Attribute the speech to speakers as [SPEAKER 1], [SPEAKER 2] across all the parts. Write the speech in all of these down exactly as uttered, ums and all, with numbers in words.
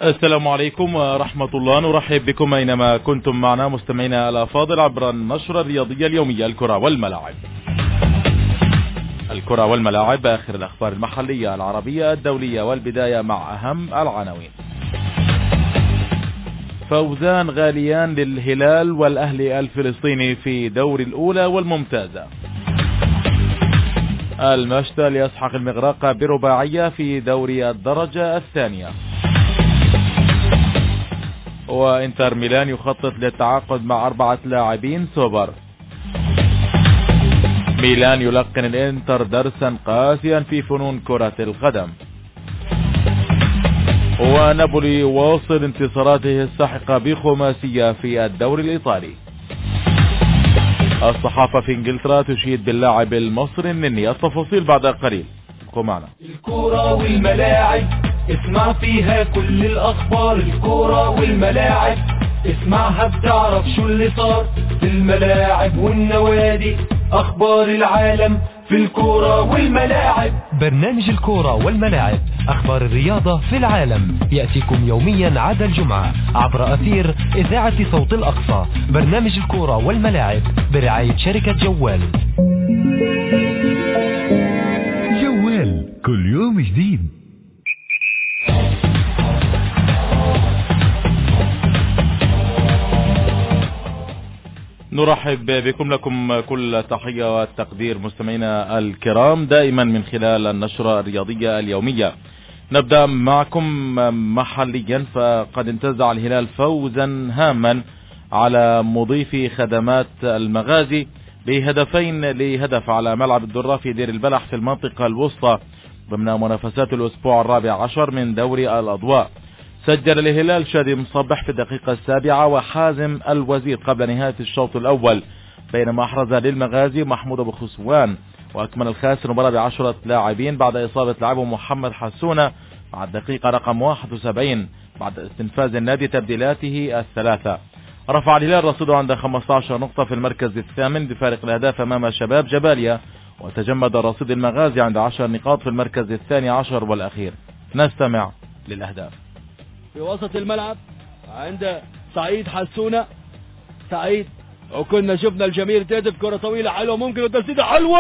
[SPEAKER 1] السلام عليكم ورحمة الله، نرحب بكم أينما كنتم معنا مستمعينا الأفاضل عبر النشرة الرياضية اليومية الكرة والملاعب. الكرة والملاعب، آخر الأخبار المحلية العربية الدولية، والبداية مع أهم العناوين. فوزان غاليان للهلال والأهلي الفلسطيني في دور الأولى والممتازة. المشتل يسحق المغرق برباعية في دوري الدرجة الثانية. وإنتر ميلان يخطط للتعاقد مع أربعة لاعبين سوبر. ميلان يلقن الإنتر درسا قاسيا في فنون كرة القدم. ونابولي واصل انتصاراته الساحقة بخماسية في الدوري الإيطالي. الصحافة في انجلترا تشيد باللاعب المصري النني. التفاصيل بعد قليل، ابقوا معنا.
[SPEAKER 2] الكرة والملاعب اسمع فيها كل الأخبار. الكرة والملاعب اسمعها بتعرف شو اللي صار في الملاعب والنوادي. أخبار العالم في الكرة والملاعب.
[SPEAKER 3] برنامج الكرة والملاعب، أخبار الرياضة في العالم، يأتيكم يوميا عدا الجمعة عبر أثير إذاعة صوت الأقصى. برنامج الكرة والملاعب برعاية شركة جوال.
[SPEAKER 4] جوال كل يوم جديد.
[SPEAKER 1] نرحب بكم، لكم كل تحية والتقدير مستمعينا الكرام دائما من خلال النشرة الرياضية اليومية. نبدأ معكم محليا، فقد انتزع الهلال فوزا هاما على مضيف خدمات المغازي بهدفين لهدف على ملعب الدرة في دير البلح في المنطقة الوسطى ضمن منافسات الأسبوع الرابع عشر من دوري الأضواء. سجل الهلال شادي مصبح في الدقيقة السابعة وحازم الوزير قبل نهاية الشوط الأول، بينما أحرز للمغازي محمود أبو خسوان. وأكمل الخاسر المباراة بعشرة لاعبين بعد إصابة لاعبه محمد حسونة مع الدقيقة رقم واحد وسبعين بعد استنفاذ النادي تبديلاته الثلاثة. رفع الهلال رصيده عند خمسة عشر نقطة في المركز الثامن بفارق الأهداف أمام شباب جباليا، وتجمد رصيد المغازي عند عشر نقاط في المركز الثاني عشر والأخير. نستمع للأهداف.
[SPEAKER 5] في وسط الملعب عند سعيد حسونة. سعيد، وكنا شفنا الجميل تهدف كرة طويلة حلوة ممكن وتسديدة حلوة.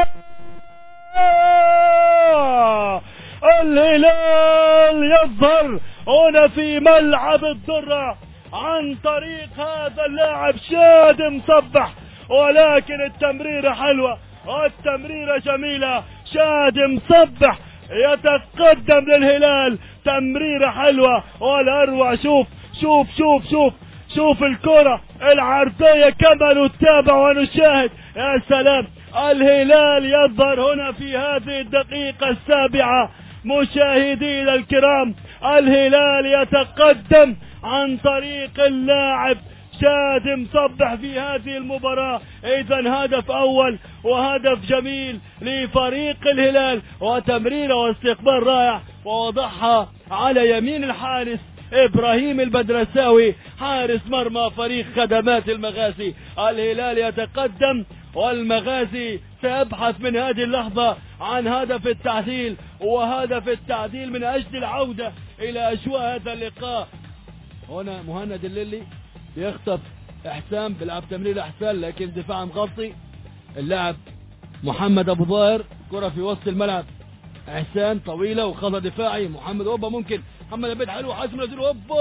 [SPEAKER 5] الهلال يظهر هنا في ملعب الدرة عن طريق هذا اللاعب شاد مصبح، ولكن التمريرة حلوة والتمريرة جميلة. شاد مصبح يتقدم للهلال، تمريرة حلوة والأروع. شوف شوف شوف شوف شوف الكرة العرضية كما نتابع ونشاهد. يا سلام، الهلال يظهر هنا في هذه الدقيقة السابعة. مشاهدينا الكرام، الهلال يتقدم عن طريق اللاعب شاد مصبح في هذه المباراة. إذن هدف أول وهدف جميل لفريق الهلال، وتمريرة واستقبال رائع، ووضعها على يمين الحارس إبراهيم البدرساوي حارس مرمى فريق خدمات المغازي. الهلال يتقدم، والمغازي سيبحث من هذه اللحظة عن هدف التعديل، وهدف التعديل من أجل العودة إلى أجواء هذا اللقاء. هنا مهند الليلي يخطف إحسان، بيلعب تمرير إحسان لكن دفاع مغطي. اللاعب محمد أبو ظاهر، كرة في وسط الملعب. إحسان طويلة وخطأ دفاعي. محمد أوبا ممكن، محمد عبيد حلو، حاسم نزيل أوبا.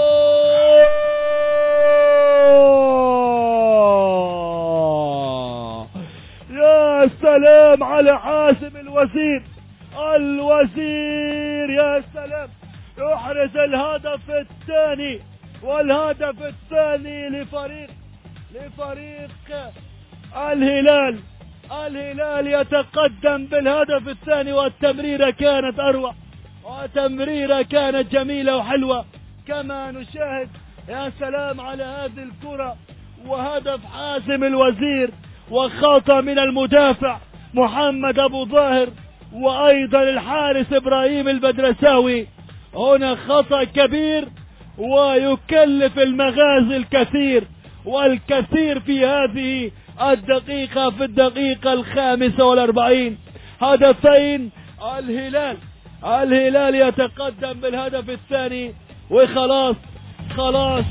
[SPEAKER 5] يا سلام على حاسم الوزير. الوزير يا سلام يحرز الهدف الثاني، والهدف الثاني لفريق لفريق الهلال. الهلال يتقدم بالهدف الثاني، والتمريرة كانت أروع، وتمريرة كانت جميلة وحلوة كما نشاهد. يا سلام على هذه الكرة، وهدف حازم الوزير، وخطأ من المدافع محمد أبو ظاهر، وأيضا الحارس إبراهيم البدرساوي. هنا خطأ كبير ويكلف المغازي الكثير والكثير في هذه الدقيقة، في الدقيقة الخامسة والأربعين. هدفين الهلال الهلال يتقدم بالهدف الثاني، وخلاص خلاص.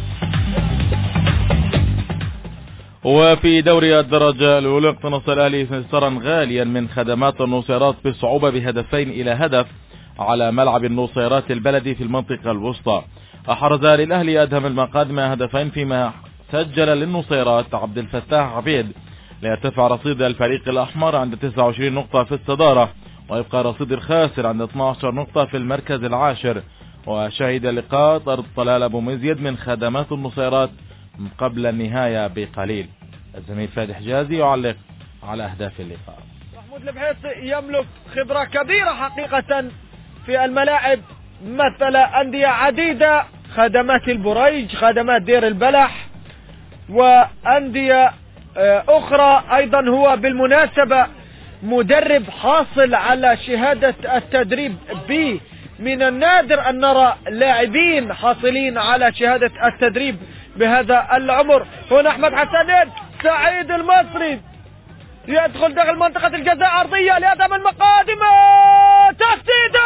[SPEAKER 1] وفي دوري الدرجة الأولى اقتنص الأهلي سنسرا غاليا من خدمات النصيرات بصعوبة بهدفين إلى هدف على ملعب النصيرات البلدي في المنطقة الوسطى. أحرز للأهلي أدهم المقادم هدفين، فيما سجل للنصيرات عبد الفتاح عبيد ليرتفع رصيد الفريق الأحمر عند تسعة وعشرين نقطة في الصدارة، ويبقى رصيد الخاسر عند اثنتي عشرة نقطة في المركز العاشر. وشهد لقاء طرد طلال أبو مزيد من خدمات النصيرات قبل النهاية بقليل. الزميل فادي حجازي يعلق على أهداف اللقاء.
[SPEAKER 6] محمود البحيث يملك خبرة كبيرة حقيقة في الملاعب، مثل أندية عديدة، خدمات البريج، خدمات دير البلح، وأندية أخرى. أيضا هو بالمناسبة مدرب حاصل على شهادة التدريب بي، من النادر أن نرى لاعبين حاصلين على شهادة التدريب بهذا العمر. هنا أحمد حسنين، سعيد المصري يدخل داخل منطقة الجزاء، عرضية لأدهم المقادمة، تسديدة،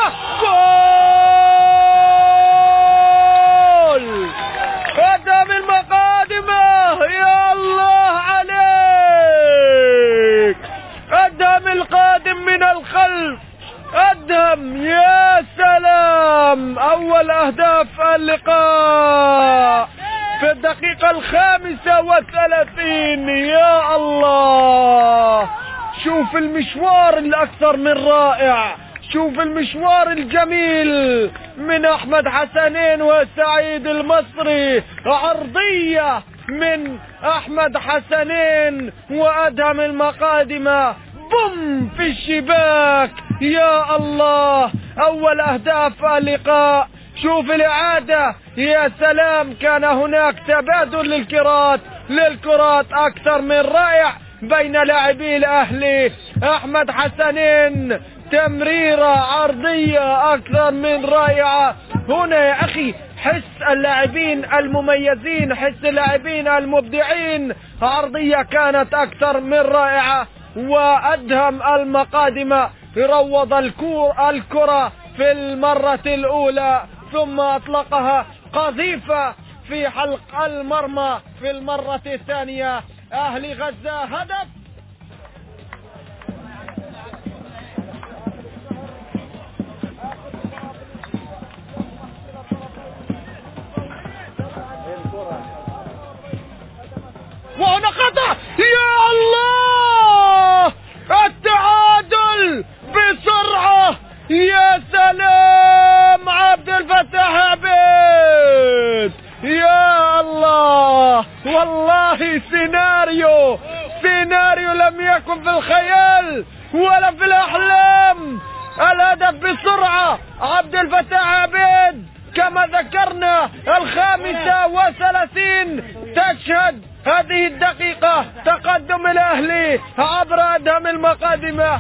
[SPEAKER 6] جول أدهم المقادمة. يا الله عليك، أدهم القادم من الخلف، أدهم، يا سلام. أول أهداف اللقاء في الدقيقة الخامسة والثلاثين. يا الله، شوف المشوار الأكثر من رائع، شوف المشوار الجميل من أحمد حسنين وسعيد المصري. عرضية من أحمد حسنين وأدهم المقادمة، بوم في الشباك. يا الله، أول أهداف اللقاء. شوف الإعادة، يا سلام، كان هناك تبادل للكرات للكرات أكثر من رائع بين لاعبي الأهلي. أحمد حسنين، تمريرة عرضية أكثر من رائعة. هنا يا أخي حس اللاعبين المميزين، حس اللاعبين المبدعين، عرضية كانت أكثر من رائعة. وأدهم المقادمة روض الكرة في المرة الأولى، ثم أطلقها قذيفة في حلق المرمى في المرة الثانية. أهلي غزة هدف. وهنا خطأ، يا الله، التعادل بسرعة. يا سلام، عبد الفتاح عبيد، يا الله، والله سيناريو سيناريو لم يكن في الخيال ولا في الأحلام. الهدف بسرعة، عبد الفتاح عبيد كما ذكرنا الخامسة وثلاثين، تشهد هذه الدقيقة تقدم الأهلي عبر أدهم المقادمة.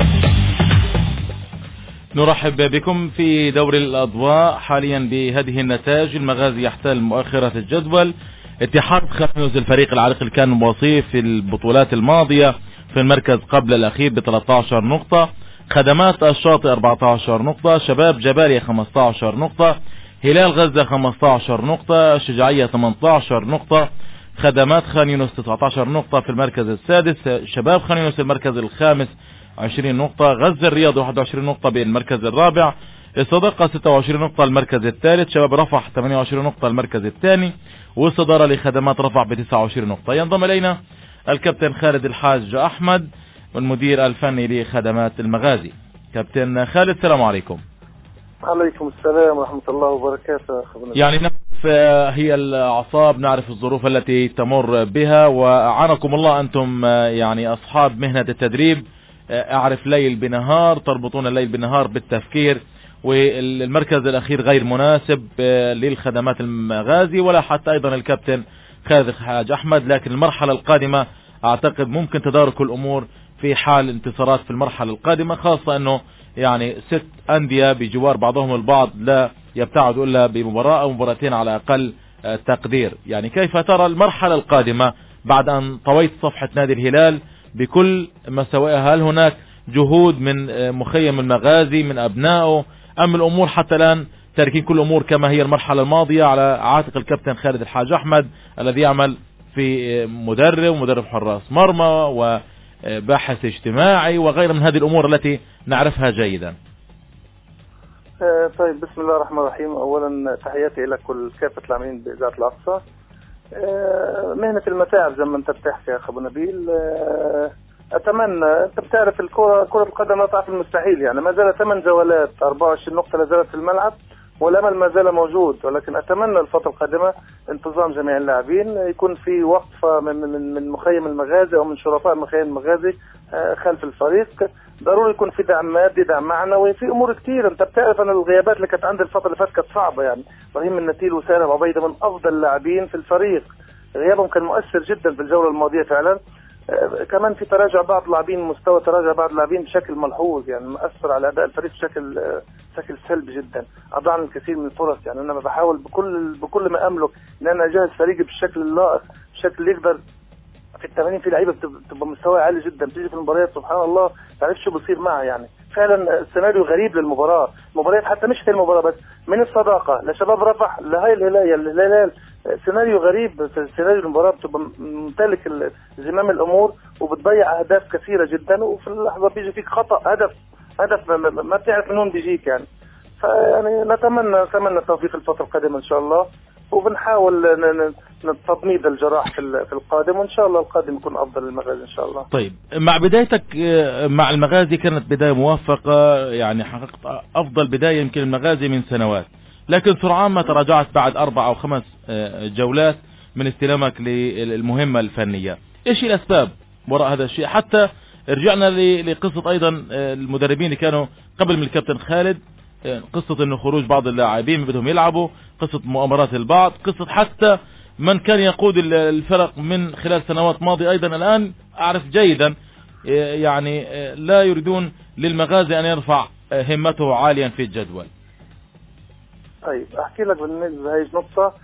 [SPEAKER 1] نرحب بكم في دوري الأضواء. حاليا بهذه النتائج، المغازي يحتل مؤخرة الجدول، اتحاد خامس الفريق العريق اللي كان وصيف في البطولات الماضية في المركز قبل الأخير ب ثلاثة عشر نقطة، خدمات الشاطئ أربعة عشر نقطة، شباب جباليا خمسة عشر نقطة، هلال غزة خمسة عشر نقطة، شجاعية ثمانية عشر نقطة، خدمات خان يونس تسعة عشر نقطة في المركز السادس، شباب خان يونس المركز الخامس عشرين نقطة، غزة الرياض واحد وعشرين نقطة بالمركز الرابع، الصداقة ستة وعشرين نقطة المركز الثالث، شباب رفح ثمانية وعشرين نقطة المركز الثاني، والصدارة لخدمات رفح ب تسعة وعشرين نقطة. ينضم إلينا الكابتن خالد الحاج أحمد والمدير الفني لخدمات المغازي. كابتن خالد، السلام عليكم.
[SPEAKER 7] عليكم السلام ورحمة الله وبركاته.
[SPEAKER 1] يعني نعرف هي الأعصاب، نعرف الظروف التي تمر بها، وأعانكم الله أنتم يعني أصحاب مهنة التدريب، أعرف ليل بنهار، تربطون الليل بنهار بالتفكير، والمركز الأخير غير مناسب للخدمات المغازي ولا حتى أيضا الكابتن خالد الحاج أحمد. لكن المرحلة القادمة أعتقد ممكن تدارك الأمور في حال انتصارات في المرحلة القادمة، خاصة أنه يعني ست أندية بجوار بعضهم البعض لا يبتعدوا إلا بمباراة أو مباراتين على أقل تقدير. يعني كيف ترى المرحلة القادمة بعد أن طويت صفحة نادي الهلال بكل مساوئها؟ هل هناك جهود من مخيم المغازي من أبنائه، أم الأمور حتى الآن تاركين كل الأمور كما هي المرحلة الماضية على عاتق الكابتن خالد الحاج أحمد الذي يعمل في مدرب ومدرب حراس مرمى وباحث اجتماعي وغير من هذه الأمور التي نعرفها جيدا.
[SPEAKER 7] طيب، بسم الله الرحمن الرحيم. أولا تحياتي إلى كل كافة العاملين بإذاعة الأقصى. مهنة المتاعب زي ما أنت بتحكي يا أخ أبو نبيل. أتمنى، أنت بتعرف الكرة كرة القدم لا تعرف المستحيل، يعني ما زال ثمان جولات أربعة وعشرين نقطة لا زالت في الملعب والأمل ما زال موجود، ولكن أتمنى الفترة القادمة انتظام جميع اللاعبين، يكون في وقفة من من من مخيم المغازي أو من شرفاء مخيم المغازي خلف الفريق. ضروري يكون في دعم مادي، دعم معنوي، في أمور كتير. أنت بتعرف أن الغيابات اللي كانت عندي الفترة اللي فاتت كانت صعبة، يعني إبراهيم النتيل وسالم عبيدة من أفضل اللاعبين في الفريق، غيابهم كان مؤثر جدا في الجولة الماضية فعلا. آه كمان في تراجع بعض اللاعبين، مستوى تراجع بعض اللاعبين بشكل ملحوظ، يعني مؤثر على أداء الفريق بشكل آه بشكل سلبي جدا، أضاعنا الكثير من الفرص. يعني أنا بحاول بكل بكل ما أملك إن أنا أجهز فريقي بالشكل اللائق، بالشكل اللي يقدر. في التمارين في لعيبه بتبقى مستوى عالي جدا، بتيجي في المباريات سبحان الله ما تعرفش شو بيصير معها. يعني فعلا السيناريو غريب للمباراه، المباريات حتى مش في المباراه بس، من الصداقه لشباب رفح لهاي الهلال الهلال سيناريو غريب. في سيناريو المباراه بتبقى ممتلك زمام الامور وبتضيع اهداف كثيره جدا، وفي اللحظه بيجي فيك خطا هدف هدف ما بتعرف من وين بيجيك. يعني فيعني نتمنى نتمنى التوفيق الفتره القادمه ان شاء الله، وبنحاول تضميد الجراح في القادم، وان شاء الله القادم يكون افضل للمغازي ان شاء الله.
[SPEAKER 1] طيب، مع بدايتك مع المغازي كانت بدايه موفقه، يعني حققت افضل بدايه يمكن المغازي من سنوات، لكن سرعان ما تراجعت بعد اربع او خمس جولات من استلامك للمهمه الفنيه. ايش الاسباب وراء هذا الشيء؟ حتى رجعنا لقصه ايضا المدربين اللي كانوا قبل من الكابتن خالد، قصة انه خروج بعض اللاعبين بدهم يلعبوا، قصة مؤامرات البعض، قصة حتى من كان يقود الفرق من خلال سنوات ماضية ايضا الان اعرف جيدا يعني لا يريدون للمغازي ان يرفع همته عاليا في الجدول.
[SPEAKER 7] طيب احكي لك بالنسبة لهي النقطة.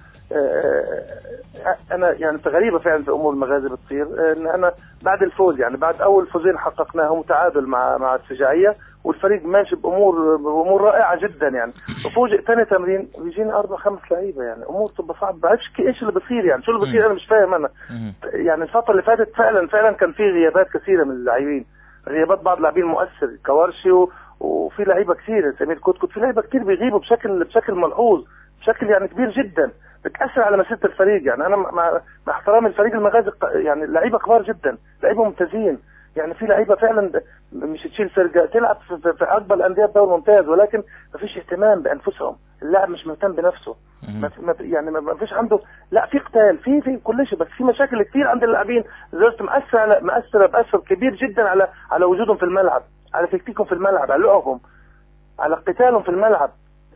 [SPEAKER 7] انا يعني غريبة فعلا في امور المغازي بتصير، ان انا بعد الفوز، يعني بعد اول فوزين حققناهم متعادل مع مع الشجاعية والفريق ماشي بامور بامور رائعه جدا، يعني وفوجئ ثاني تمرين بيجيني اربع خمس لعيبه، يعني امور تبقى صعبه، ما بعرفش ايش اللي بيصير، يعني شو اللي بيصير انا مش فاهم. انا يعني الفتره اللي فاتت فعلا فعلا كان في غيابات كثيره من اللاعبين، غيابات بعض اللاعبين مؤثر كوارشي و... وفي لعيبه كثير، سمير كوتكوت، في لعيبه كثير بيغيبوا بشكل بشكل ملحوظ، بشكل يعني كبير جدا، بتاثر على مسيره الفريق. يعني انا مع, مع احترامي الفريق المغازي، يعني لعيبه كبار جدا، لعيبه ممتازين، يعني في لعيبه فعلا مش تشيل فرقه تلعب في, في اكبر انديه الدوري الممتاز، ولكن ما فيش اهتمام بانفسهم، اللاعب مش مهتم بنفسه، ما يعني ما فيش عنده، لا في قتال في في كل شيء، بس في مشاكل كثير عند اللاعبين زي مأثر على مأثر بأثر كبير جدا على على وجودهم في الملعب، على تكتيكهم في الملعب، على لعبهم، على قتالهم في الملعب.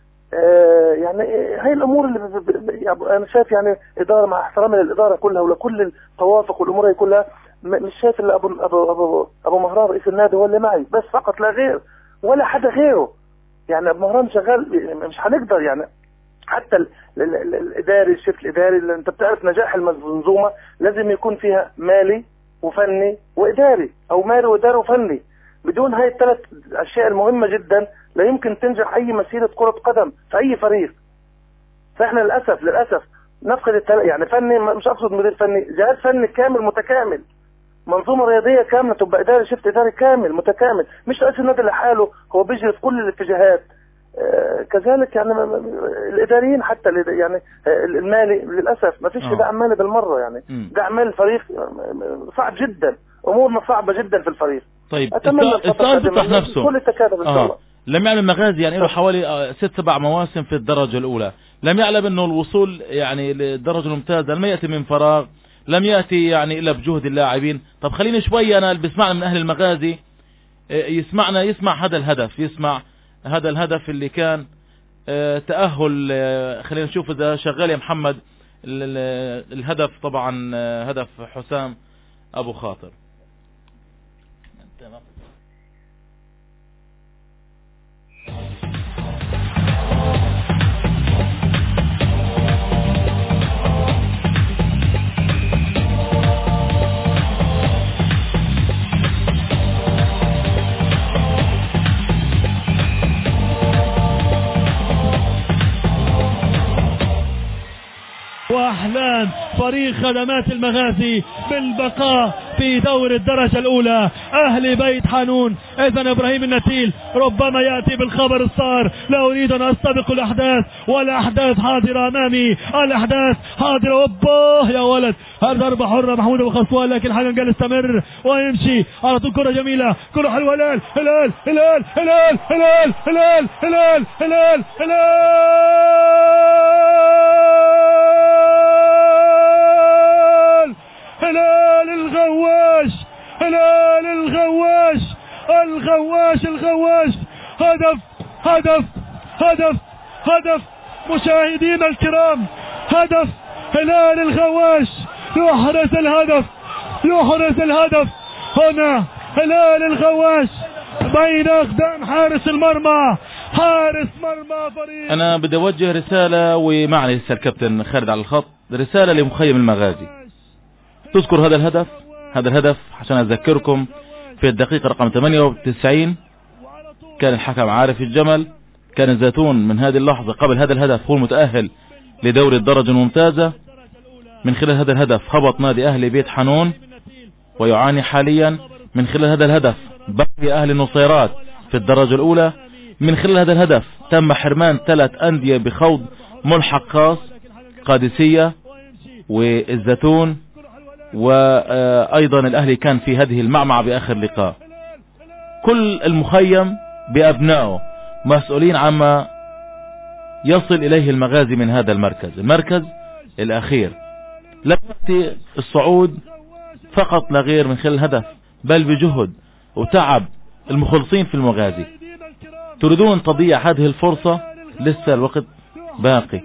[SPEAKER 7] آه يعني هاي الامور اللي انا شايف، يعني اداره مع احترامي للاداره كلها ولكل التوافق والامور هي كلها، مش شايف الا ابو ابو ابو ابو مهران رئيس النادي هو اللي معي بس فقط لا غير، ولا حدا غيره. يعني ابو مهران شغال، مش هنقدر يعني حتى ال ال ال الاداري، الشيف الاداري اللي انت بتعرف نجاح المنظومه لازم يكون فيها مالي وفني واداري، او مالي واداري وفني. بدون هاي الثلاث اشياء المهمه جدا لا يمكن تنجح اي مسيره كره قدم في اي فريق. فاحنا للاسف للاسف نفقد التل... يعني فني، مش اقصد مدير فني، جهاز فني كامل متكامل، منظومه رياضيه كامله، تبقى اداري شفت اداري كامل متكامل، مش رئيس النادي لحاله هو بيجري في كل الاتجاهات. آه كذلك يعني الاداريين حتى يعني آه المالي للاسف ما فيش دعم مالي بالمره، يعني دعم مالي الفريق صعب جدا، امورنا صعبه جدا في الفريق.
[SPEAKER 1] طيب السؤال بيطرح نفسه،
[SPEAKER 7] كل التكاتف ان شاء الله.
[SPEAKER 1] لم يعلم مغازي يعني له حوالي ست سبع مواسم في الدرجة الأولى، لم يعلم أنه الوصول يعني للدرجة الممتازة لم يأتي من فراغ، لم يأتي يعني إلا بجهد اللاعبين. طب خليني شوية، أنا اللي بسمعنا من أهل المغازي يسمعنا يسمع هذا الهدف، يسمع هذا الهدف اللي كان تأهل. خلينا نشوف إذا شغال يا محمد الهدف، طبعا هدف حسام أبو خاطر.
[SPEAKER 5] وأحلام فريق خدمات المغازي بالبقاء في دور الدرجة الأولى. أهل بيت حانون إذن إبراهيم النتيل ربما يأتي بالخبر الصار. لا أريد أن أستبق الأحداث والأحداث حاضرة أمامي، الأحداث حاضرة. أوباه يا ولد، هذا ضربة حرة محمود أبو خصوان، لكن حاجة قال استمر ويمشي على طول. كرة جميلة، كرة حلوة. هلال هلال هلال هلال هلال هلال هلال هلال هلال هلال الغواش، هلال الغواش الغواش الغواش. هدف هدف هدف هدف مشاهدينا الكرام، هدف هلال الغواش. يحرز الهدف، يحرز الهدف هنا هلال الغواش بين أقدام حارس المرمى، حارس مرمى فريق.
[SPEAKER 1] أنا بدي أوجه رسالة ومعني لسه الكابتن خالد على الخط، رسالة لمخيم المغازي. تذكر هذا الهدف، هذا الهدف عشان أذكركم في الدقيقة رقم ثمانية وتسعين كان الحكم عارف الجمل، كان الزيتون من هذه اللحظة قبل هذا الهدف هو المتأهل لدوري الدرجة الممتازة. من خلال هذا الهدف هبط نادي أهل بيت حانون ويعاني حاليا. من خلال هذا الهدف بقي أهل النصيرات في الدرجة الأولى. من خلال هذا الهدف تم حرمان ثلاث أندية بخوض ملحق خاص، قادسية والزيتون، وأيضا الأهلي كان في هذه المعمعة بآخر لقاء. كل المخيم بأبنائه مسؤولين عما يصل إليه المغازي من هذا المركز، المركز الأخير. لا يأتي الصعود فقط لا غير من خلال الهدف، بل بجهد وتعب المخلصين في المغازي. تريدون تضيع هذه الفرصة؟ لسه الوقت باقي،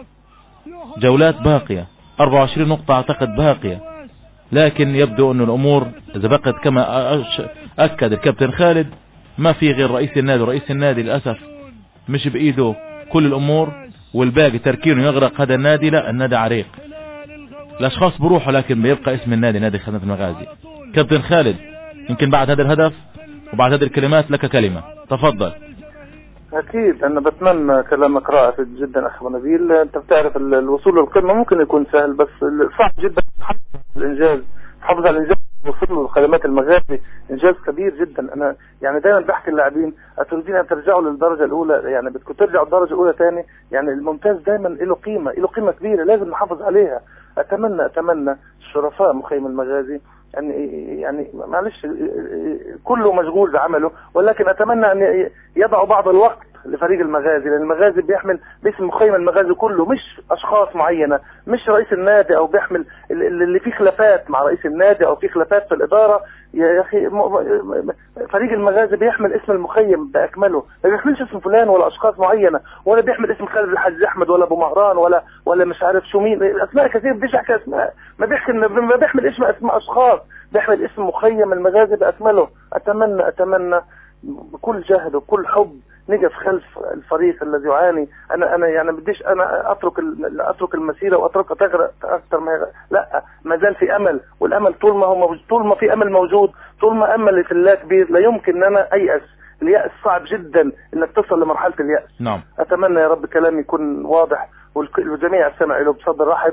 [SPEAKER 1] جولات باقية، أربعة وعشرين نقطة أعتقد باقية، لكن يبدو أن الأمور إذا بقت كما أكد الكابتن خالد ما في غير رئيس النادي، ورئيس النادي للأسف مش بإيده كل الأمور، والباقي تركينه يغرق هذا النادي. لا، النادي عريق، الأشخاص بروحوا لكن بيبقى اسم النادي نادي خدمات المغازي. كابتن خالد، يمكن بعد هذا الهدف وبعد هذه الكلمات لك كلمة، تفضل.
[SPEAKER 7] أكيد أنا بتمنى كلامك رائع جدا أخي نبيل. أنت بتعرف الوصول للقمة ممكن يكون سهل، بس صعب جدا تحافظ على الإنجاز، تحافظ على الإنجاز وصول لخدمات المغازي إنجاز كبير جدا. أنا يعني دائما بحكي اللاعبين أتريدين أن ترجعوا للدرجة الأولى، يعني بدكم ترجعوا الدرجة الأولى ثاني. يعني الممتاز دائما له قيمة، له قيمة كبيرة لازم نحافظ عليها. أتمنى أتمنى الشرفاء مخيم المغازي يعني يعني معلش كله مشغول بعمله، ولكن أتمنى أن يضعوا بعض الوقت لفريق المغازي، لأن المغازي بيحمل باسم مخيم المغازي كله، مش أشخاص معينة، مش رئيس النادي أو بيحمل اللي فيه خلافات مع رئيس النادي أو فيه خلافات في الإدارة. يا أخي فريق المغازي بيحمل اسم المخيم بأكمله، ما بيحملش اسم فلان ولا أشخاص معينة، ولا بيحمل اسم خالد الحاج أحمد ولا أبو مهران ولا ولا مش عارف شو مين، أسماء كثير بديش أحكي أسماء، ما بيحكي ما بيحمل اسم أسماء أشخاص، بيحمل اسم مخيم المغازي بأكمله. أتمنى أتمنى بكل جهد وكل حب نقف خلف الفريق الذي يعاني. انا انا يعني بديش انا اترك اترك المسيره واتركها تغرق اكثر ما يغرق. لا، ما زال في امل، والامل طول ما هو موجود، طول ما في امل موجود، طول ما امل في الله كبير لا يمكن ان انا ايأس. اليأس صعب جدا انك تصل لمرحله اليأس.
[SPEAKER 1] نعم.
[SPEAKER 7] اتمنى يا رب كلامي يكون واضح والجميع يستمع له بصدر رحب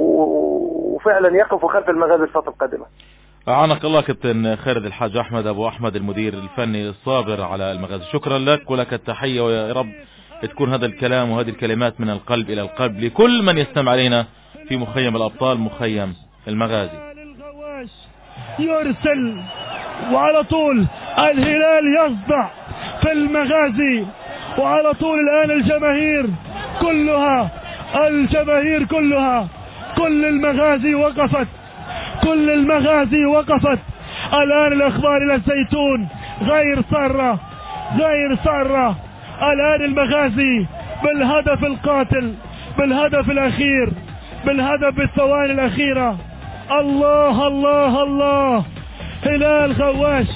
[SPEAKER 7] وفعلا يقفوا خلف المغازي الفتره القادمه.
[SPEAKER 1] أعانك الله كابتن خالد الحاج أحمد أبو أحمد المدير الفني الصابر على المغازي، شكرا لك ولك التحية، ويا رب تكون هذا الكلام وهذه الكلمات من القلب إلى القلب لكل من يستمع علينا في مخيم الأبطال مخيم المغازي.
[SPEAKER 5] يرسل وعلى طول الهلال يصدع في المغازي، وعلى طول الآن الجماهير كلها الجماهير كلها كل المغازي وقفت، كل المغازي وقفت. الآن الأخبار إلى الزيتون غير سارة غير سارة. الآن المغازي بالهدف القاتل، بالهدف الأخير، بالهدف بالثواني الأخيرة. الله الله الله، هلال غواش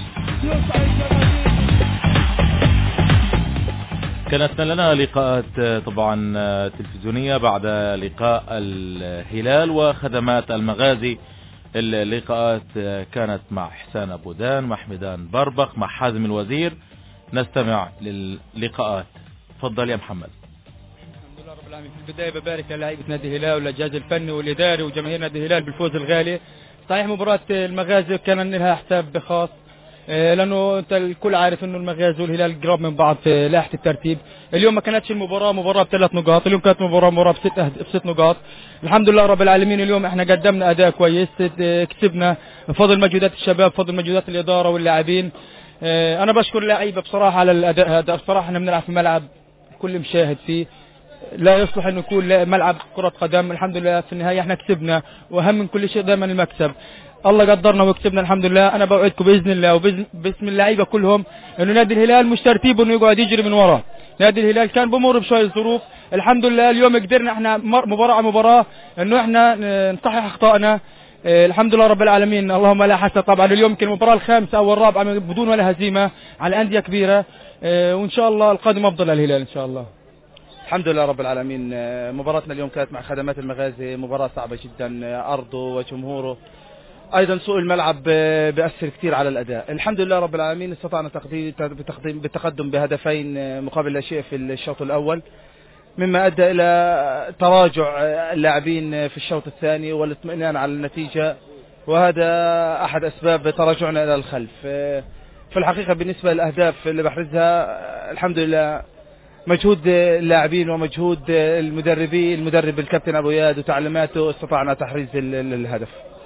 [SPEAKER 1] كانت لنا لقاءات طبعا تلفزيونية بعد لقاء الهلال وخدمات المغازي. اللقاءات كانت مع حسان أبو دان، مع حمدان بربخ، مع حازم الوزير. نستمع للقاءات. تفضل يا محمد.
[SPEAKER 8] الحمد لله رب العالمين. في البداية ببارك للاعيبة نادي الهلال والجهاز الفني والإداري وجماهير نادي الهلال بالفوز الغالي. صحيح مباراة المغازي كان لها حساب خاص لأنه أنت الكل عارف إنه المغازي والهلال قراب من بعض في لائحة الترتيب. اليوم ما كانتش المباراة مباراة بثلاث نقاط، اليوم كانت مباراة مباراة بست بست نقاط. الحمد لله رب العالمين اليوم احنا قدمنا أداء كويس، كسبنا بفضل مجهودات الشباب، بفضل مجهودات الإدارة واللاعبين. أنا بشكر اللاعيبة بصراحة على الأداء هذا. بصراحة احنا بنلعب في ملعب كل مشاهد فيه لا يصلح انه يكون ملعب كرة قدم. الحمد لله في النهاية احنا كسبنا، واهم من كل شيء دائما المكسب. الله قدرنا وكسبنا الحمد لله. انا بوعدكم باذن الله وباسم اللعيبه كلهم انه نادي الهلال مش ترتيبه انه يقعد يجري من وراه. نادي الهلال كان بمر بشويه ظروف، الحمد لله اليوم قدرنا احنا مباراه على مباراه انه احنا نصحح اخطائنا. اه الحمد لله رب العالمين، اللهم لا حسن. طبعا اليوم يمكن المباراه الخامسه او الرابعه بدون ولا هزيمه على انديه كبيره، اه وان شاء الله القادم افضل للهلال ان شاء الله.
[SPEAKER 9] الحمد لله رب العالمين. مباراتنا اليوم كانت مع خدمات المغازي مباراة صعبة جدا، أرضه وجمهوره أيضا سوء الملعب بيأثر كثير على الأداء. الحمد لله رب العالمين استطعنا تقديم بالتقدم بهدفين مقابل لا شيء في الشوط الأول، مما أدى إلى تراجع اللاعبين في الشوط الثاني والاطمئنان على النتيجة، وهذا أحد أسباب تراجعنا إلى الخلف. في الحقيقة بالنسبة للأهداف اللي بحرزها الحمد لله مجهود اللاعبين ومجهود المدربين، المدرب الكابتن أبو ياد وتعليماته استطعنا تحريز الهدف.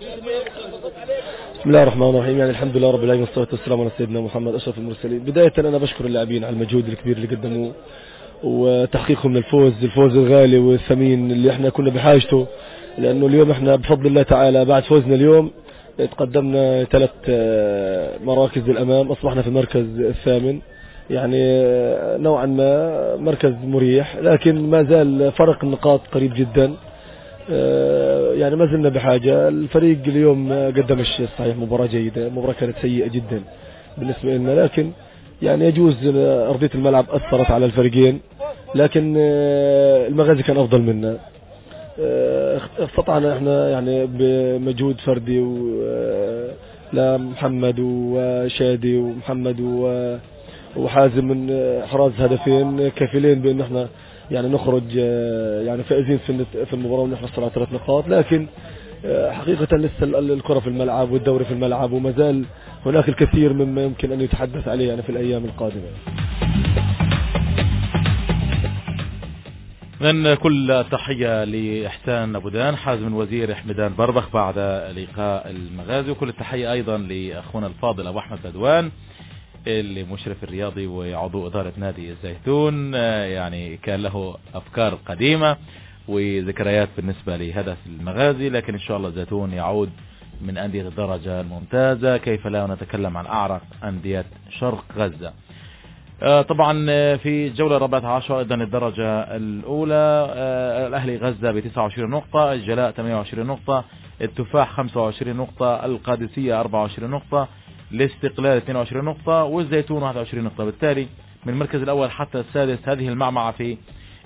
[SPEAKER 10] بسم الله الرحمن الرحيم. يعني الحمد لله رب العالمين والصلاة والسلام على سيدنا محمد أشرف المرسلين. بداية أنا بشكر اللاعبين على المجهود الكبير اللي قدموه وتحقيقهم للفوز، الفوز الغالي والثمين اللي احنا كنا بحاجته، لأنه اليوم احنا بفضل الله تعالى بعد فوزنا اليوم تقدمنا ثلاث مراكز للأمام، أصبحنا في المركز الثامن، يعني نوعا ما مركز مريح، لكن ما زال فرق النقاط قريب جدا. يعني ما زلنا بحاجة. الفريق اليوم قدمش صحيح مباراة جيدة، مباراة كانت سيئة جدا بالنسبة لنا، لكن يعني يجوز أرضية الملعب أثرت على الفريقين، لكن المغازي كان أفضل منا. استطعنا احنا يعني بمجهود فردي لمحمد وشادي ومحمد و وحازم من احراز هدفين كافلين بان احنا يعني نخرج يعني فائزين في المباراه ونحصل على ثلاث نقاط، لكن حقيقه لسه الكره في الملعب والدوري في الملعب، وما زال هناك الكثير مما يمكن ان يتحدث عليه يعني في الايام القادمه.
[SPEAKER 1] من كل تحية لإحسان أبو دان حازم الوزير حمدان بربخ بعد لقاء المغازي، وكل التحية أيضا لأخونا الفاضل أبو أحمد بدوان اللي مشرف الرياضي وعضو إدارة نادي الزيتون. يعني كان له أفكار قديمة وذكريات بالنسبة لهدف المغازي، لكن إن شاء الله الزيتون يعود من أندية الدرجة الممتازة، كيف لا نتكلم عن أعرق أندية شرق غزة. طبعا في الجولة الرابعة عشر أيضا الدرجة الأولى الأهلي غزة ب تسعة وعشرين نقطة، الجلاء ثمانية وعشرين نقطة، التفاح خمسة وعشرين نقطة، القادسية أربعة وعشرين نقطة، الاستقلال اثنين وعشرين نقطة، والزيتون واحد وعشرين نقطة. بالتالي من المركز الأول حتى السادس هذه المعمعة في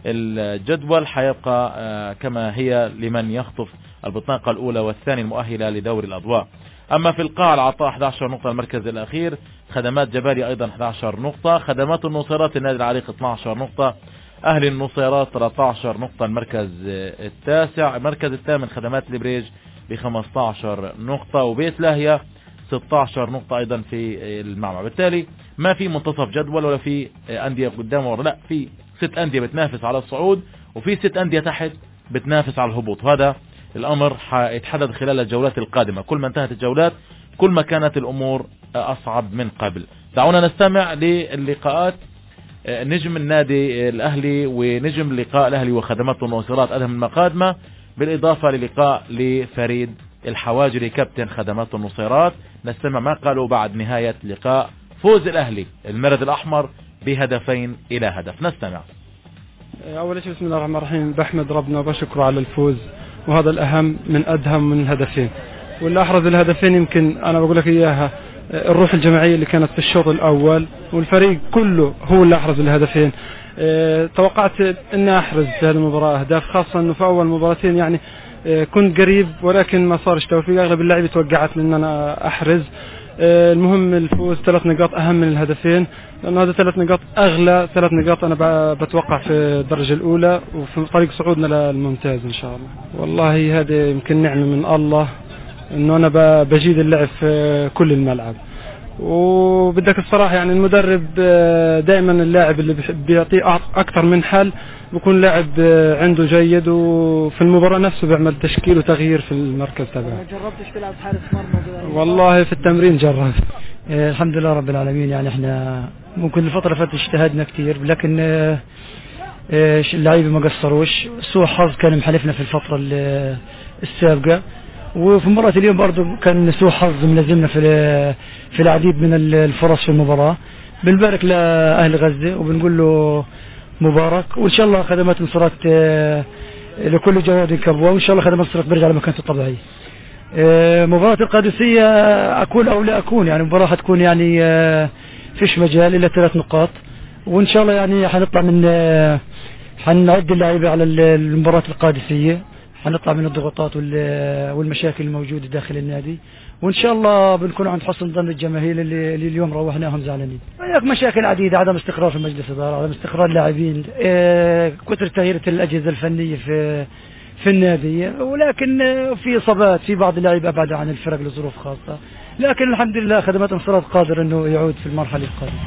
[SPEAKER 1] الجدول حيبقى كما هي لمن يخطف البطاقة الأولى والثانية المؤهلة لدوري الأضواء. أما في القاع العطاء أحد عشر نقطة المركز الأخير، خدمات جبالي أيضا أحد عشر نقطة، خدمات النصيرات النادي العريق اثنتي عشرة نقطة، أهل النصيرات ثلاثة عشر نقطة المركز التاسع، المركز الثامن خدمات البريج ب خمسة عشر نقطة، وبيت لاهية ستة عشر نقطة أيضا في المعمعة. بالتالي ما في منتصف جدول ولا في أندية قدام ورا، لا، في ست أندية بتنافس على الصعود وفي ست أندية تحت بتنافس على الهبوط. هذا الأمر حيتحدد خلال الجولات القادمة، كل ما انتهت الجولات كل ما كانت الأمور أصعب من قبل. دعونا نستمع للقاءات نجم النادي الأهلي ونجم لقاء الأهلي وخدمات النصيرات أدهم المقادمة، بالإضافة للقاء لفريد الحواجري كابتن خدمات النصيرات. نستمع ما قالوا بعد نهاية لقاء فوز الأهلي المرد الأحمر بهدفين إلى هدف. نستمع.
[SPEAKER 11] أول شيء بسم الله الرحمن الرحيم، بحمد ربنا وبشكره على الفوز، وهذا الأهم من أدهم من الهدفين، واللي أحرز الهدفين يمكن أنا بقول لك إياها الروح الجماعية اللي كانت في الشوط الأول، والفريق كله هو اللي أحرز الهدفين. اه توقعت أني أحرز في هذه المباراة أهداف، خاصة أنه في أول مباراتين يعني اه كنت قريب ولكن ما صارش توفيق، أغلب اللاعب توقعت أن أنا أحرز. المهم الفوز، ثلاث نقاط أهم من الهدفين، لأن هذا ثلاث نقاط أغلى ثلاث نقاط أنا بتوقع في الدرجة الأولى وفي طريق صعودنا للممتاز إن شاء الله. والله هذا يمكن نعمة من الله إنه أنا بجيد اللعب في كل الملعب، وبدك الصراحة يعني المدرب دائما اللاعب اللي بيعطيه أكثر من حل بيكون لاعب عنده جيد، وفي المباراة نفسه بيعمل تشكيل وتغيير في المركز تبعه.
[SPEAKER 12] ما جربتش تلعب حارس مرمى؟
[SPEAKER 11] والله في التمرين جرب.
[SPEAKER 12] إيه الحمد لله رب العالمين. يعني احنا ممكن الفترة اللي فاتت اجتهدنا كتير، لكن إيه اللعيبة ما قصروش، سوء حظ كان محلفنا في الفترة السابقة، وفي مباراة اليوم برضو كان سوء حظ ملزمنا في في العديد من الفرص في المباراة. بنبارك لأهل غزة وبنقول له مبارك، وإن شاء الله خدمات انصرت لكل جواد كبوة، وإن شاء الله خدمات انصرت برجع لمكانته الطبيعي. مباراة القادسية أكون أو لا أكون، يعني مباراة حتكون يعني فيش مجال إلا ثلاث نقاط، وإن شاء الله يعني حنطلع من حنعد اللاعبين على المباراة القادسية، حنطلع من الضغوطات والمشاكل الموجودة داخل النادي، وإن شاء الله بنكون عند حسن ظن الجماهير اللي, اللي اليوم روحناهم زعلانين. هناك مشاكل عديدة، عدم استقرار في مجلس الإدارة، عدم استقرار اللاعبين، اه كثر تغيير الأجهزة الفنية في في النادي، ولكن في إصابات في بعض اللاعبين أبعد عن الفرق لظروف خاصة، لكن الحمد لله خدمات انصراف قادر إنه يعود في المرحلة القادمة.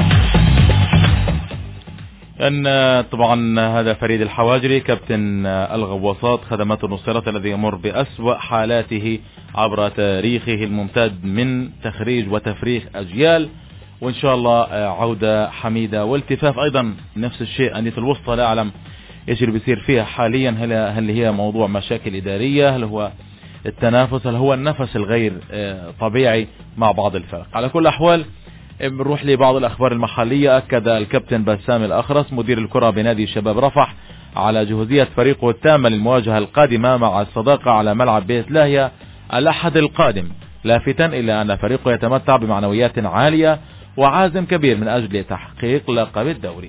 [SPEAKER 1] أن طبعا هذا فريد الحواجري كابتن الغواصات خدمات النصيرة الذي يمر بأسوأ حالاته عبر تاريخه الممتد من تخريج وتفريخ أجيال، وإن شاء الله عودة حميدة والتفاف. أيضا نفس الشيء أندية الوسطى لا أعلم إيش اللي بيصير فيها حاليا، هل, هل هي موضوع مشاكل إدارية، هل هو التنافس، هل هو النفس الغير طبيعي مع بعض الفرق. على كل الأحوال بنروح لبعض الأخبار المحلية. أكد الكابتن بسام الأخرس مدير الكرة بنادي شباب رفح على جهوزية فريقه التامة للمواجهة القادمة مع الصداقة على ملعب بيت لاهيا الأحد القادم، لافتا إلى أن فريقه يتمتع بمعنويات عالية وعازم كبير من أجل تحقيق لقب الدوري.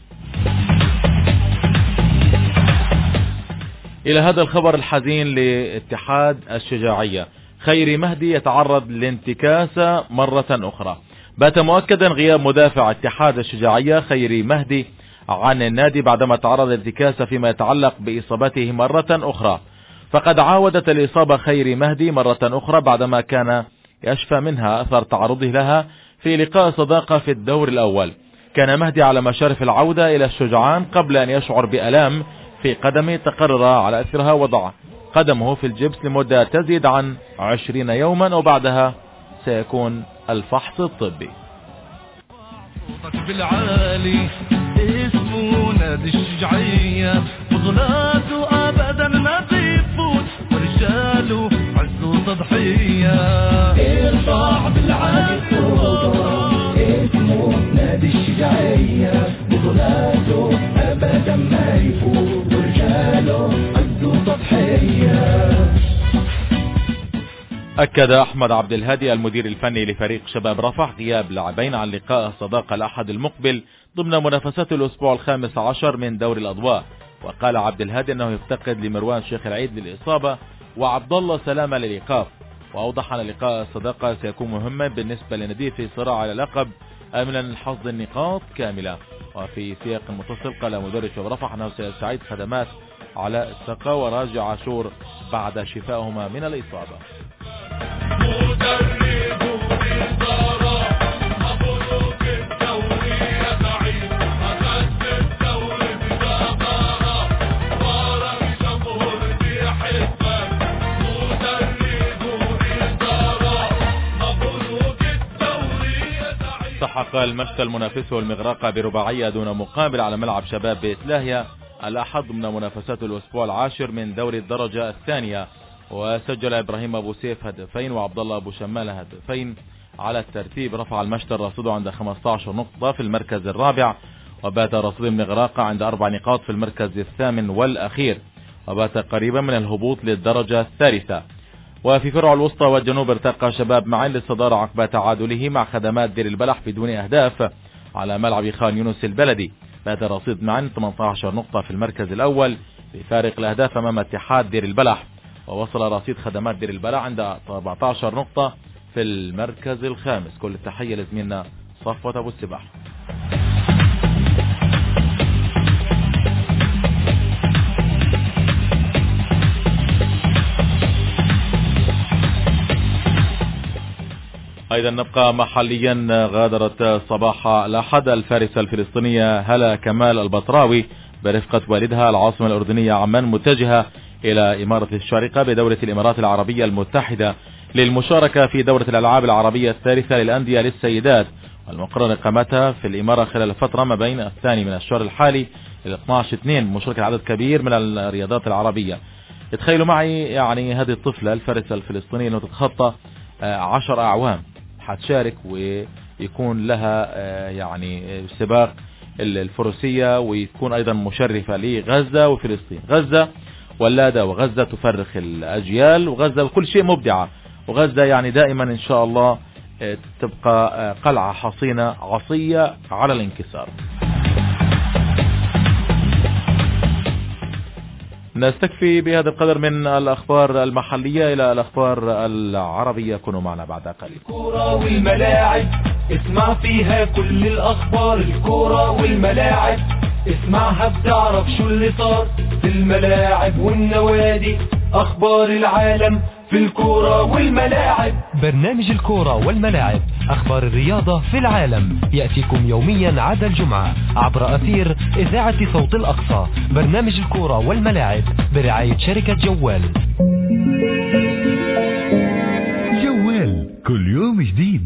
[SPEAKER 1] إلى هذا الخبر الحزين لاتحاد الشجاعية، خيري مهدي يتعرض لانتكاسة مرة أخرى. بات مؤكدا غياب مدافع اتحاد الشجاعية خيري مهدي عن النادي بعدما تعرض لانتكاسة فيما يتعلق بإصابته مرة أخرى، فقد عاودت الإصابة خيري مهدي مرة أخرى بعدما كان يشفى منها أثر تعرضه لها في لقاء صداقة في الدور الأول. كان مهدي على مشارف العودة إلى الشجعان قبل أن يشعر بألام في قدمه تقرر على أثرها وضع قدمه في الجبس لمدة تزيد عن عشرين يوما، وبعدها سيكون الفحص الطبي.
[SPEAKER 13] بالعالي اسمه نادي الشجاعية، بطولاته أبدا ما بيفوت، ورجاله عز وتضحية. ارفع بالعالي صوته، اسمه نادي الشجاعية، بطولاته أبدا ما يفوت، ورجاله عز وتضحية.
[SPEAKER 1] أكد أحمد عبد الهادي المدير الفني لفريق شباب رفح غياب لاعبين عن لقاء الصداقة الأحد المقبل ضمن منافسات الأسبوع الخامس عشر من دوري الأضواء. وقال عبد الهادي أنه يفتقد لمروان شيخ العيد للإصابة وعبد الله سلامة للإيقاف، وأوضح أن لقاء الصداقة سيكون مهما بالنسبة لناديه في صراع على لقب أملا لحصد النقاط كاملة. وفي سياق متصل قال مدرب شباب رفح أنه سيستعيد خدمات على السقا وراجع عاشور بعد شفائهما من الإصابة. سحق المشتى المنافسه المغرقة برباعية دون مقابل على ملعب شباب بيت لاهيا الأحد ضمن منافسات الأسبوع العاشر من دوري الدرجة الثانية، وسجل إبراهيم أبو سيف هدفين وعبد الله أبو شمال هدفين. على الترتيب رفع المشتى رصيده عند خمسة عشر نقطة في المركز الرابع، وبات رصيد المغرقة عند أربع نقاط في المركز الثامن والأخير، وبات قريبا من الهبوط للدرجة الثالثة. وفي فرع الوسطى والجنوب ارتقى شباب معين للصدارة عقب تعادله مع خدمات دير البلح بدون أهداف على ملعب خان يونس البلدي. بات رصيد معين ثمانية عشر نقطة في المركز الأول بفارق الأهداف أمام اتحاد دير البلح، ووصل رصيد خدمات دير البلح عند أربعة عشر نقطة في المركز الخامس. كل التحية لزميلنا صفوة أبو السباح. أيضا نبقى محليا. غادرت صباح الأحد الفارسة الفلسطينية هلا كمال البطراوي برفقة والدها العاصمة الأردنية عمان متجهة إلى إمارة الشارقة بدولة الإمارات العربية المتحدة للمشاركة في دورة الألعاب العربية الثالثة للأندية للسيدات، والمقرر إقامتها في الإمارة خلال الفترة ما بين الثاني من الشهر الحالي إلى اثني عشر اثنين، مشاركة عدد كبير من الرياضات العربية. تخيلوا معي يعني هذه الطفلة الفارسة الفلسطينية أنه تتخطى عشر أعوام حتشارك ويكون لها يعني سباق الفروسية، ويكون أيضا مشرفة لغزة وفلسطين. غزة ولادة، وغزة تفرخ الأجيال، وغزة كل شيء مبدعة، وغزة يعني دائما إن شاء الله تبقى قلعة حصينة عصية على الانكسار. نستكفي بهذا القدر من الأخبار المحلية. إلى الأخبار العربية كونوا معنا بعد قليل.
[SPEAKER 2] الكرة والملاعب اسمع فيها كل الأخبار. الكرة والملاعب اسمعها بتعرف شو اللي صار في الملاعب والنوادي. أخبار العالم في الكرة والملاعب.
[SPEAKER 3] برنامج الكرة والملاعب، أخبار الرياضة في العالم، يأتيكم يوميا عدا الجمعة عبر أثير إذاعة صوت الأقصى. برنامج الكرة والملاعب برعاية شركة جوال.
[SPEAKER 4] جوال كل يوم جديد.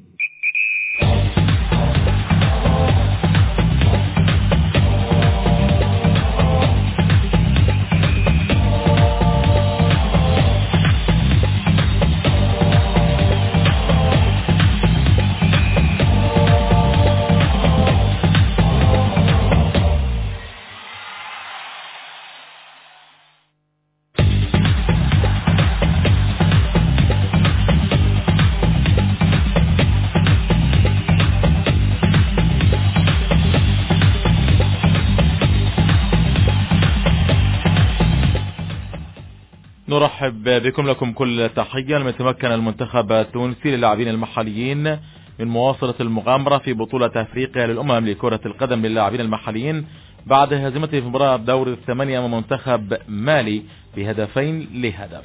[SPEAKER 1] نرحب بكم. لكم كل تحية. لم يتمكن المنتخب التونسي للاعبين المحليين من مواصلة المغامرة في بطولة أفريقيا للأمم لكرة القدم للاعبين المحليين بعد هزيمته في مباراة دور الثمانية أمام منتخب مالي بهدفين لهدف.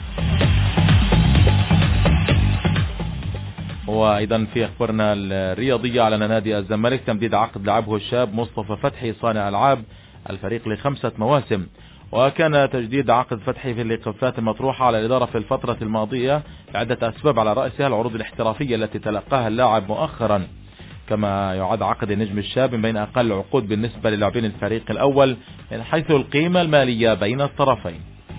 [SPEAKER 1] وأيضا في أخبارنا الرياضية على نادي الزمالك تمديد عقد لاعبه الشاب مصطفى فتحي صانع ألعاب الفريق لخمسة مواسم. وكان تجديد عقد فتحي في الإيقافات المطروحة على الإدارة في الفترة الماضية لعدة أسباب، على رأسها العروض الاحترافية التي تلقاها اللاعب مؤخرا، كما يعد عقد النجم الشاب من بين أقل العقود بالنسبة للاعبين الفريق الأول من حيث القيمة المالية بين الطرفين.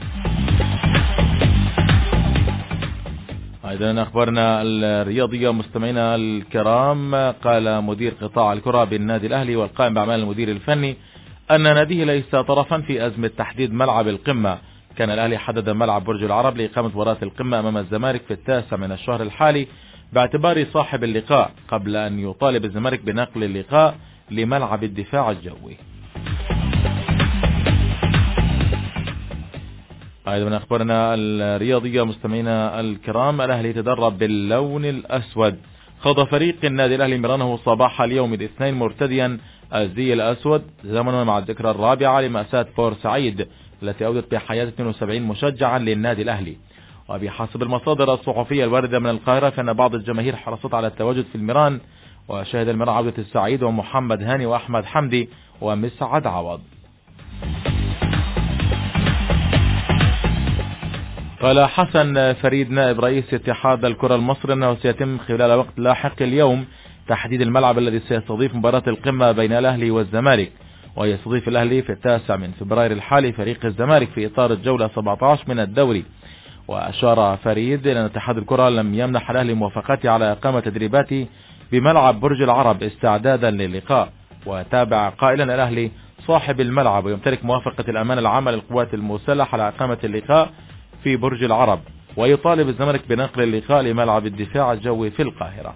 [SPEAKER 1] أيضا أخبارنا الرياضية مستمعينا الكرام، قال مدير قطاع الكرة بالنادي الأهلي والقائم بأعمال المدير الفني أن ناديه ليس طرفا في أزمة تحديد ملعب القمة. كان الأهلي حدد ملعب برج العرب لإقامة مباراة القمة أمام الزمالك في التاسع من الشهر الحالي باعتبار صاحب اللقاء، قبل أن يطالب الزمالك بنقل اللقاء لملعب الدفاع الجوي. أيضا من أخبارنا الرياضية مستمعينا الكرام، الأهلي يتدرب باللون الأسود. خاض فريق النادي الأهلي مرانه صباح اليوم الاثنين مرتديا الزي الأسود زمنا مع الذكرى الرابعة لمأساة بورسعيد التي أودت بحياة اثنين وسبعين مشجعا للنادي الأهلي. وبحسب المصادر الصحفية الواردة من القاهرة فإن بعض الجماهير حرصت على التواجد في الميران، وشهد الميران عودة السعيد ومحمد هاني وأحمد حمدي ومسعد عوض. قال حسن فريد نائب رئيس اتحاد الكرة المصري أنه سيتم خلال وقت لاحق اليوم تحديد الملعب الذي سيستضيف مباراة القمة بين الأهلي والزمالك، ويستضيف الأهلي في التاسع من فبراير الحالي فريق الزمالك في إطار الجولة سبعة عشر من الدوري. وأشار فريد أن اتحاد الكرة لم يمنح الأهلي موافقته على إقامة تدريباته بملعب برج العرب استعدادا للقاء، وتابع قائلا الأهلي صاحب الملعب ويمتلك موافقة الأمانة العامة للقوات المسلحة على إقامة اللقاء في برج العرب، ويطالب الزمالك بنقل اللقاء لملعب الدفاع الجوي في القاهرة.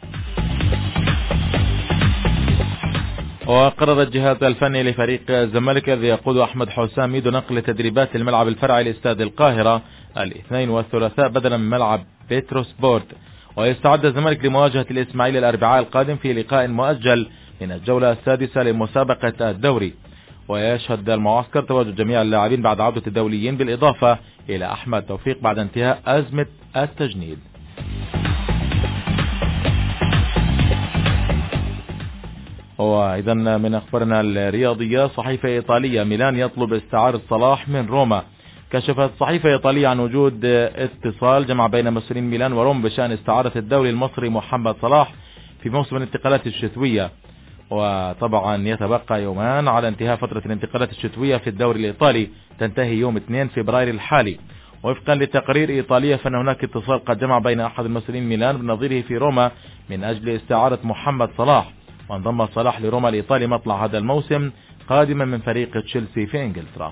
[SPEAKER 1] وقرر الجهاز الفني لفريق الزمالك الذي يقود أحمد حسام ميدو نقل تدريبات الملعب الفرعي لاستاد القاهرة الاثنين والثلاثاء بدلا من ملعب بيترو سبورت، ويستعد الزمالك لمواجهة الإسماعيلي الأربعاء القادم في لقاء مؤجل من الجولة السادسة لمسابقة الدوري. ويشهد المعسكر تواجد جميع اللاعبين بعد عودة الدوليين بالإضافة إلى أحمد توفيق بعد انتهاء أزمة التجنيد. وإذا من أخبارنا الرياضية، صحيفة إيطالية، ميلان يطلب استعارة صلاح من روما. كشفت صحيفة إيطالية عن وجود اتصال جمع بين مسؤولين ميلان وروما بشأن استعارة الدولي المصري محمد صلاح في موسم الانتقالات الشتوية. وطبعا يتبقى يومان على انتهاء فترة الانتقالات الشتوية في الدوري الإيطالي، تنتهي يوم اثنين فبراير الحالي. وفقا لتقارير إيطالية فإن هناك اتصال قد جمع بين أحد المسؤولين ميلان بنظيره في روما من أجل استعارة محمد صلاح. وانضم صلاح لروما الإيطالي مطلع هذا الموسم قادما من فريق تشيلسي في إنجلترا.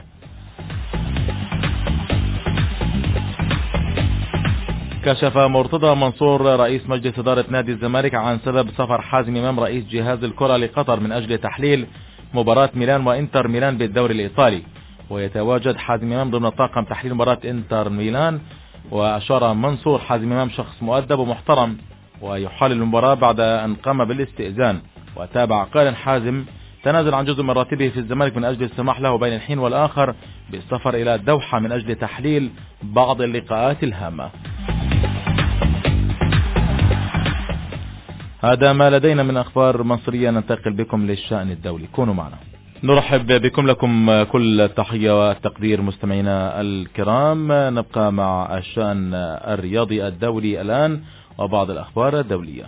[SPEAKER 1] كشف مرتضى منصور رئيس مجلس إدارة نادي الزمالك عن سبب سفر حازم إمام رئيس جهاز الكرة لقطر من أجل تحليل مباراة ميلان وإنتر ميلان بالدوري الإيطالي. ويتواجد حازم إمام ضمن طاقم تحليل مباراة إنتر ميلان. وأشار منصور حازم إمام شخص مؤدب ومحترم ويحلل المباراة بعد أن قام بالاستئذان. وتابع قائلا حازم تنازل عن جزء من راتبه في الزمالك من أجل السماح له بين الحين والآخر بالسفر إلى الدوحة من أجل تحليل بعض اللقاءات الهامة. هذا ما لدينا من أخبار مصرية، ننتقل بكم للشأن الدولي، كونوا معنا. نرحب بكم، لكم كل التحية والتقدير مستمعينا الكرام. نبقى مع الشأن الرياضي الدولي الآن وبعض الأخبار الدولية.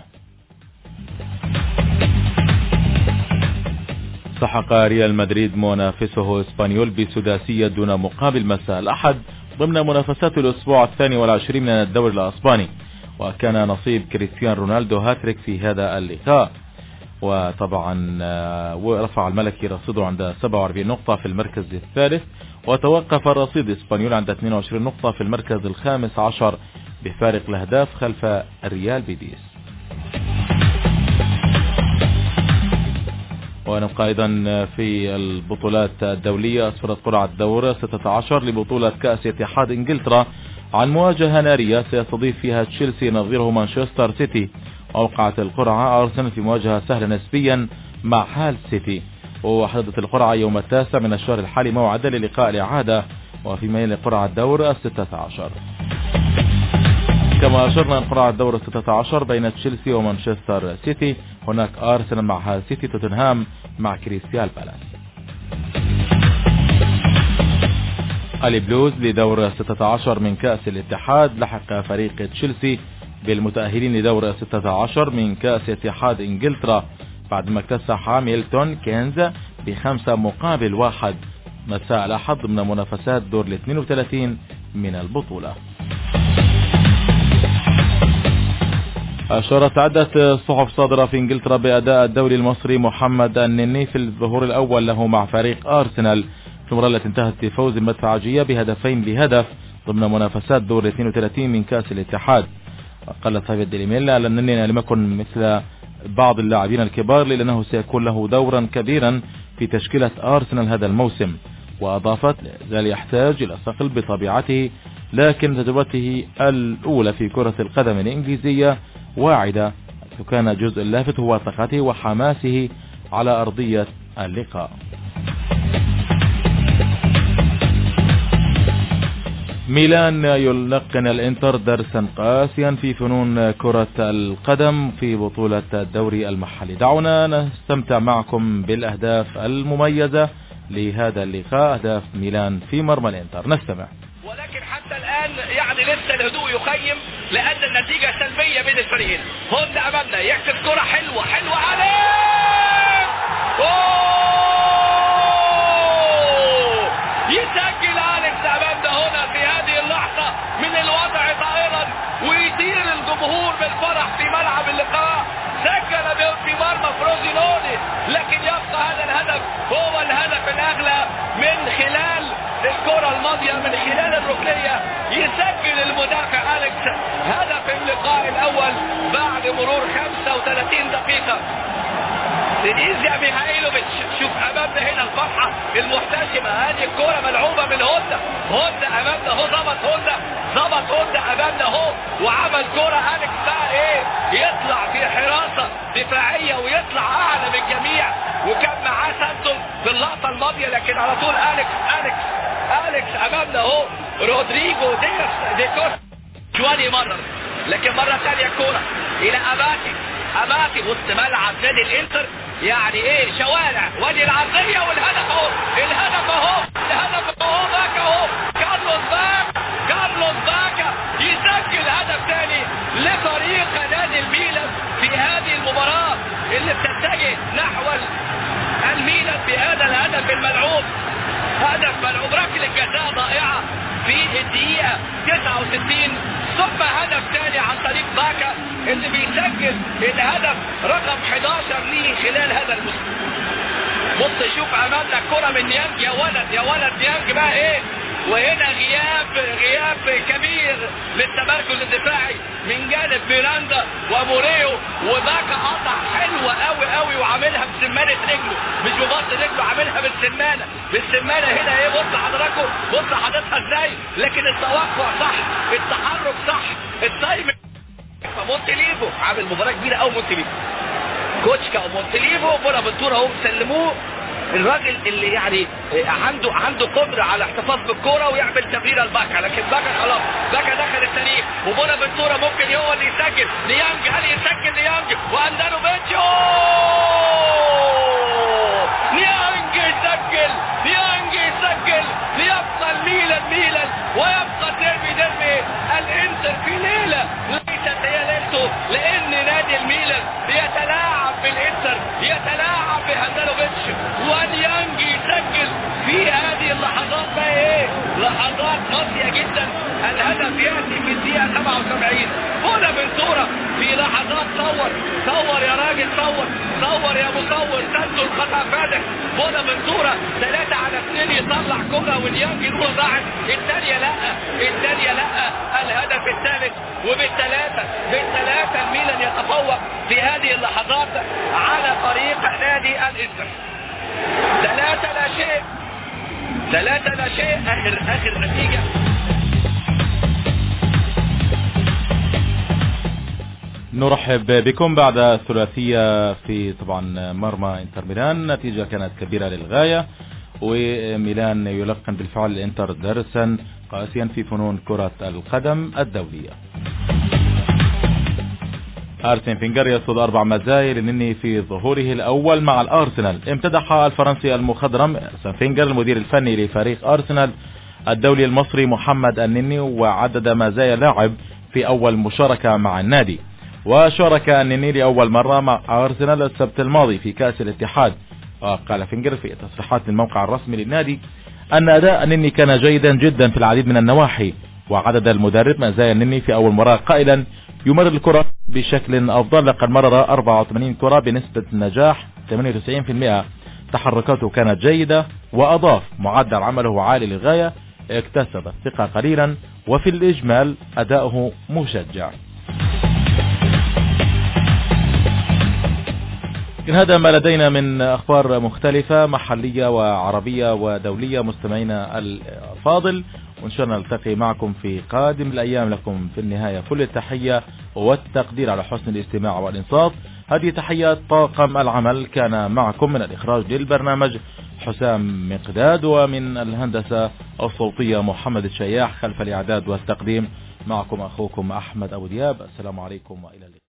[SPEAKER 1] سحق ريال مدريد منافسه اسبانيول بسداسية دون مقابل مساء الأحد ضمن منافسات الأسبوع الثاني والعشرين من الدوري الأسباني. وكان نصيب كريستيانو رونالدو هاتريك في هذا اللقاء. وطبعا ورفع الملكي رصيده عند سبعة وأربعين نقطة في المركز الثالث، وتوقف الرصيد اسبانيول عند اثنين وعشرين نقطة في المركز الخامس عشر بفارق الأهداف خلف الريال بيتيس. ونبقى أيضا في البطولات الدولية. أسفرت قرعة الدورة ستة عشر لبطولة كأس اتحاد إنجلترا عن مواجهة نارية سيستضيف فيها تشيلسي نظيره مانشستر سيتي. ووقعت القرعة أرسنال في مواجهة سهلة نسبيا مع هال سيتي. وحددت القرعة يوم التاسع من الشهر الحالي موعدا للقاء الإعادة وفي ميل قرعة الدورة الستة عشر. كما أشرنا قرعة الدورة الستة عشر بين تشيلسي ومانشستر سيتي، هناك أرسنال مع هال سيتي، توتنهام مع كريستيال بالاس. البلوز لدور ستة عشر من كأس الاتحاد لحق فريق تشيلسي بالمتأهلين لدور ستة عشر من كأس اتحاد إنجلترا بعدما اكتسح ميلتون كينز بخمسة مقابل واحد مساء الأحد ضمن منافسات دور الاثنين وثلاثين من البطولة. أشارت عدة صحف صادرة في إنجلترا بأداء الدولي المصري محمد النني في الظهور الأول له مع فريق أرسنال في المباراة التي انتهت بفوز المدفعجية بهدفين لهدف ضمن منافسات دور الاثنين وثلاثين من كأس الاتحاد. وقالت صحيفة ديلي ميل أن النني لم يكن مثل بعض اللاعبين الكبار لأنه سيكون له دورا كبيرا في تشكيلة أرسنال هذا الموسم. وأضافت لا يحتاج إلى صقل بطبيعته، لكن تجربته الأولى في كرة القدم الإنجليزية واعدة، وكان جزء لافت هو طاقته وحماسه على أرضية اللقاء. ميلان يلقن الانتر درسا قاسيا في فنون كرة القدم في بطولة الدوري المحلي. دعونا نستمتع معكم بالأهداف المميزة لهذا اللقاء، أهداف ميلان في مرمى الانتر. نستمع.
[SPEAKER 14] ولكن حتى الآن يعني لسه الهدوء يخيم لأن النتيجة سلبية بين الفريقين. هون أمامنا يكسب كرة حلوة حلوة عليه، أوه يسجل أليكس أمامنا هنا في هذه اللحظة من الوضع طائرا ويطير الجمهور بالفرح في ملعب اللقاء. سجل في مرمى فروزينوني، لكن يبقى هذا الهدف هو الهدف الأغلى من خلال الكرة الماضية، من خلال الركنية يسجل المدافع أليكس هدف اللقاء الأول بعد مرور خمسة وثلاثين دقيقة. دينيزيا ميهايلوفيتش، شوف أمامنا هنا الفرحة المحتشمة، هذه الكرة ملعوبة من هوندا، هوندا أمامنا هو، ضبط هوندا ضبط هوندا أمامنا هو وعمل كرة أليكس بقى إيه يطلع اعلى من الجميع، وكان معاه سانتون في اللقطه الماضيه، لكن على طول اليكس اليكس اليكس امامنا اهو رودريجو دياس ديكوس شواني مرر، لكن مره ثانيه الكوره الى اباتي اباتي وسط ملعب نادي الانتر. يعني ايه شوارع وادي العرضيه والهدف اهو الهدف اهو الهدف اهو باكا اهو كارلوس باكا كارلوس باكا يسجل هدف ثاني لفريق نادي الميلان في هذه المباراه اللي بتتجه نحو الميلان بهذا الهدف الملعوب. هدف ملعوب، ركله جزاء ضائعه في الدقيقه تسعة وستين، ثم هدف ثاني عن طريق باكا اللي بيسجل الهدف رقم احد عشر ليه خلال هذا الموسم. بص شوف امامنا الكره من نيانج، يا ولد يا ولد نيانج بقى ايه، وهنا غياب غياب كبير للتمركز الدفاعي من جانب ميراندا وموريو، وباكا قطع حلوه قوي قوي وعاملها بسمانه رجله، مش ببط رجله، عاملها بالسمانه بالسمانه هنا ايه. بص حضراتكم بص حاططها ازاي، لكن التوقع صح، التحرك صح، التايمنج. مونتليفو عامل مباراه كبيره قوي، مونتليفو كوتشكا ومونتليفو بونافنتورا هم سلموه الراجل اللي يعني عنده عنده قدره على احتفاظ بالكوره ويعمل تمريره لباكا، لكن باكا خلاص باكا دخل التاريخ، وبونافنتورا ممكن هو اللي يسجل. نيانج هل يسجل نيانج واندانوفيتش؟ نيانج يسجل نيانج يسجل ليبقى الميلان ميلان ويبقى الديربي ديربي الانتر في ليله ليست هي ليلته، لان نادي الميلان بيتلاعب بالانتر، يتلاعب بهاندانوفيتش، ونيانج يسجل في هذه اللحظات بقى ايه، لحظات قاسيه جدا. الهدف ياتي في الدقيقه سبعة وسبعين. بونافنتورا في لحظات صور صور يا راجل صور صور يا مصور سانتون خطا فادح. بونافنتورا ثلاثة على اثنين يطلع كرة ونيانج يقول ضاعت، الثانية لا الثانية لا. الهدف الثالث، وبالثلاثة بالثلاثة الميلان يتفوق في هذه اللحظات على طريق نادي الانتر. ثلاثة لا شيء ثلاثة لا شيء اخر اخر نتيجة.
[SPEAKER 1] نرحب بكم بعد الثلاثية في طبعا مرمى انتر ميلان. نتيجة كانت كبيرة للغاية، وميلان يلقن بالفعل الانتر درسا قاسيا في فنون كرة القدم الدولية. أرسن فينجر يصد أربع مزايا للنني في ظهوره الأول مع الأرسنال. امتدح الفرنسي المخضرم أرسن فينجر المدير الفني لفريق أرسنال الدولي المصري محمد النني، وعدد مزايا لاعب في أول مشاركة مع النادي. وشارك النني لأول مرة مع أرسنال السبت الماضي في كأس الاتحاد. وقال فينجر في تصريحات للموقع الرسمي للنادي أن أداء النني كان جيدا جدا في العديد من النواحي، وعدد المدرب مزايا النني في أول مرة قائلا يمرر الكرة بشكل أفضل، لقد مرر أربعة وثمانين كرة بنسبة نجاح ثمانية وتسعين بالمئة، تحركاته كانت جيدة، وأضاف معدل عمله عالي للغاية، اكتسب الثقة قليلا، وفي الإجمال أداؤه مشجع. هذا ما لدينا من أخبار مختلفة محلية وعربية ودولية مستمعينا الفاضل، وإن شاء الله نلتقي معكم في قادم الأيام. لكم في النهاية كل التحية والتقدير على حسن الاستماع والإنصات. هذه تحيات طاقم العمل، كان معكم من الإخراج للبرنامج حسام مقداد، ومن الهندسة الصوتية محمد الشياح، خلف الإعداد والتقديم معكم أخوكم أحمد أبو دياب. السلام عليكم وإلى اللقاء.